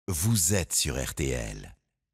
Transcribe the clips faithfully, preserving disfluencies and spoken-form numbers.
Vous êtes sur R T L.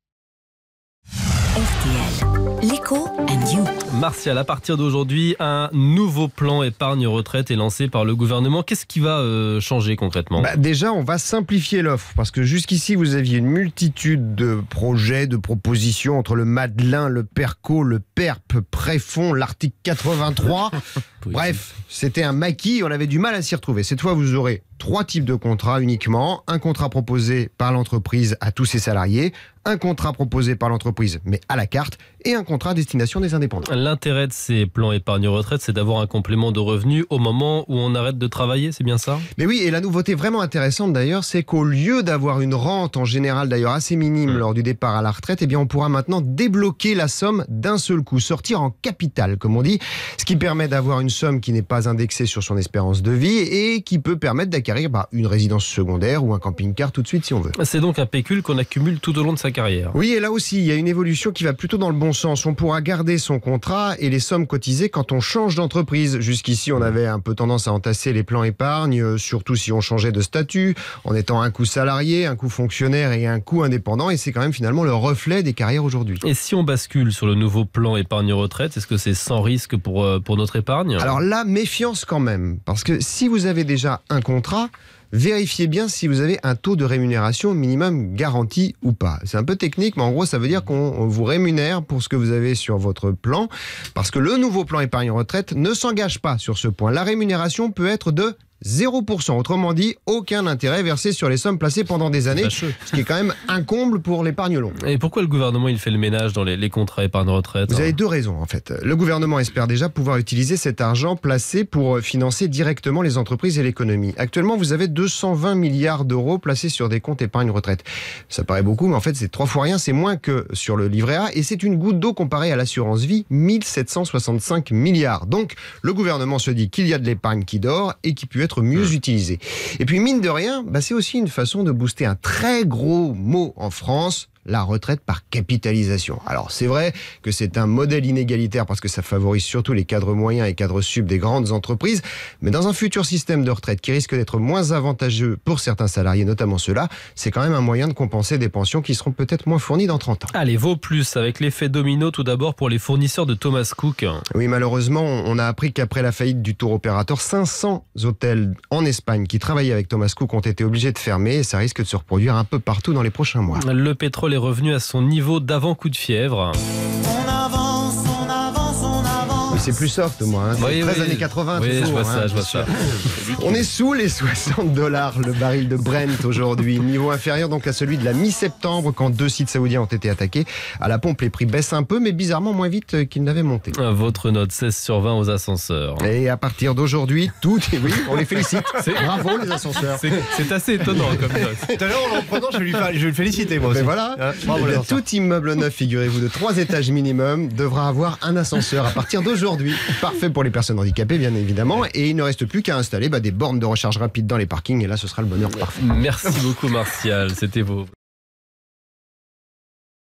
R T L, l'écho and you. Martial, à partir d'aujourd'hui, un nouveau plan épargne-retraite est lancé par le gouvernement. Qu'est-ce qui va euh, changer concrètement ? bah Déjà, on va simplifier l'offre parce que jusqu'ici, vous aviez une multitude de projets, de propositions entre le Madelin, le Perco, le P E R P, Préfond, l'article quatre-vingt-trois. Bref, c'était un maquis, on avait du mal à s'y retrouver. Cette fois, vous aurez trois types de contrats uniquement. Un contrat proposé par l'entreprise à tous ses salariés, un contrat proposé par l'entreprise mais à la carte et un contrat à destination des indépendants. L'intérêt de ces plans épargne-retraite, c'est d'avoir un complément de revenus au moment où on arrête de travailler, c'est bien ça ? Mais oui, et la nouveauté vraiment intéressante d'ailleurs, c'est qu'au lieu d'avoir une rente en général d'ailleurs assez minime mmh. lors du départ à la retraite, eh bien on pourra maintenant débloquer la somme d'un seul coup, sortir en capital comme on dit, ce qui permet d'avoir une somme qui n'est pas indexée sur son espérance de vie et qui peut permettre d'acquérir bah, une résidence secondaire ou un camping-car tout de suite si on veut. C'est donc un pécule qu'on accumule tout au long de sa carrière. Oui, et là aussi, il y a une évolution qui va plutôt dans le bon sens. On pourra garder son contrat et les sommes cotisées quand on change d'entreprise. Jusqu'ici, on avait un peu tendance à entasser les plans épargne, surtout si on changeait de statut, en étant un coup salarié, un coup fonctionnaire et un coup indépendant. Et c'est quand même finalement le reflet des carrières aujourd'hui. Et si on bascule sur le nouveau plan épargne-retraite, est-ce que c'est sans risque pour, pour notre épargne ? Alors là, méfiance quand même. Parce que si vous avez déjà un contrat, vérifiez bien si vous avez un taux de rémunération minimum garanti ou pas. C'est un peu technique, mais en gros, ça veut dire qu'on vous rémunère pour ce que vous avez sur votre plan, parce que le nouveau plan épargne-retraite ne s'engage pas sur ce point. La rémunération peut être de zéro pour cent. Autrement dit, aucun intérêt versé sur les sommes placées pendant des années, ce qui est quand même un comble pour l'épargne longue. Et pourquoi le gouvernement il fait le ménage dans les, les contrats épargne-retraite ? Vous avez deux raisons en fait. Le gouvernement espère déjà pouvoir utiliser cet argent placé pour financer directement les entreprises et l'économie. Actuellement, vous avez deux cent vingt milliards d'euros placés sur des comptes épargne-retraite. Ça paraît beaucoup, mais en fait, c'est trois fois rien. C'est moins que sur le livret A et c'est une goutte d'eau comparée à l'assurance vie, mille sept cent soixante-cinq milliards. Donc, le gouvernement se dit qu'il y a de l'épargne qui dort et qui peut être mieux utilisé. Et puis mine de rien, bah c'est aussi une façon de booster un très gros mot en France, la retraite par capitalisation. Alors c'est vrai que c'est un modèle inégalitaire parce que ça favorise surtout les cadres moyens et cadres sub des grandes entreprises, mais dans un futur système de retraite qui risque d'être moins avantageux pour certains salariés, notamment ceux-là, c'est quand même un moyen de compenser des pensions qui seront peut-être moins fournies dans trente ans. Allez, vaut plus avec l'effet domino tout d'abord pour les fournisseurs de Thomas Cook. Oui, malheureusement, on a appris qu'après la faillite du tour opérateur, cinq cents hôtels en Espagne qui travaillaient avec Thomas Cook ont été obligés de fermer et ça risque de se reproduire un peu partout dans les prochains mois. Le pétrole est revenu à son niveau d'avant coup de fièvre. On avance, on avance, on avance. Mais c'est plus soft au moins, hein. C'est oui, treize oui. années quatre-vingts. Oui, toujours, je vois hein, ça, je vois ça. On est sous les soixante dollars le baril de Brent aujourd'hui, niveau inférieur donc à celui de la mi-septembre quand deux sites saoudiens ont été attaqués. À la pompe, les prix baissent un peu, mais bizarrement moins vite qu'ils n'avaient monté. Votre note seize sur vingt aux ascenseurs. Et à partir d'aujourd'hui, tout est... Oui, on les félicite. Bravo les ascenseurs. C'est, c'est assez étonnant comme note. Tout à l'heure, en l'emprenant, je vais lui faire- je vais le féliciter, moi Mais aussi. voilà, Hein, bravo, Eh bien, les ascenseurs. tout immeuble neuf, figurez-vous, de trois étages minimum, devra avoir un ascenseur à partir d'aujourd'hui. Parfait pour les personnes handicapées, bien évidemment. Et il ne reste plus qu'à installer bah, des bornes de recharge rapide dans les parkings. Et là, ce sera le bonheur parfait. Merci beaucoup Martial, c'était beau.